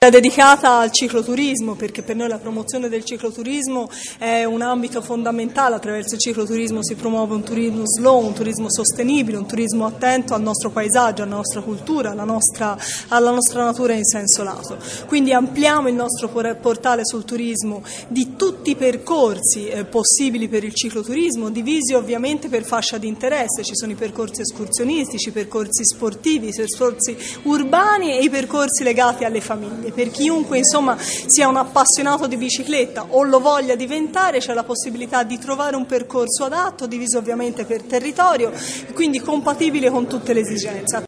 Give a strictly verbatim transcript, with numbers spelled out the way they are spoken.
è dedicata al cicloturismo, perché per noi la promozione del cicloturismo è un ambito fondamentale. Attraverso il cicloturismo si promuove un turismo slow, un turismo sostenibile, un turismo attento al nostro paesaggio, alla nostra cultura, alla nostra, alla nostra natura in senso lato. Quindi ampliamo il nostro portale sul turismo di tutti i percorsi eh, possibili per il cicloturismo, divisi ovviamente per fascia di interesse. Ci sono i percorsi escursionistici, i percorsi sportivi, i percorsi urbani e i percorsi legati alle famiglie. Per chiunque insomma sia un appassionato di bicicletta o lo voglia diventare, c'è la possibilità di trovare un percorso adatto, diviso ovviamente per territorio, quindi compatibile con tutte le esigenze.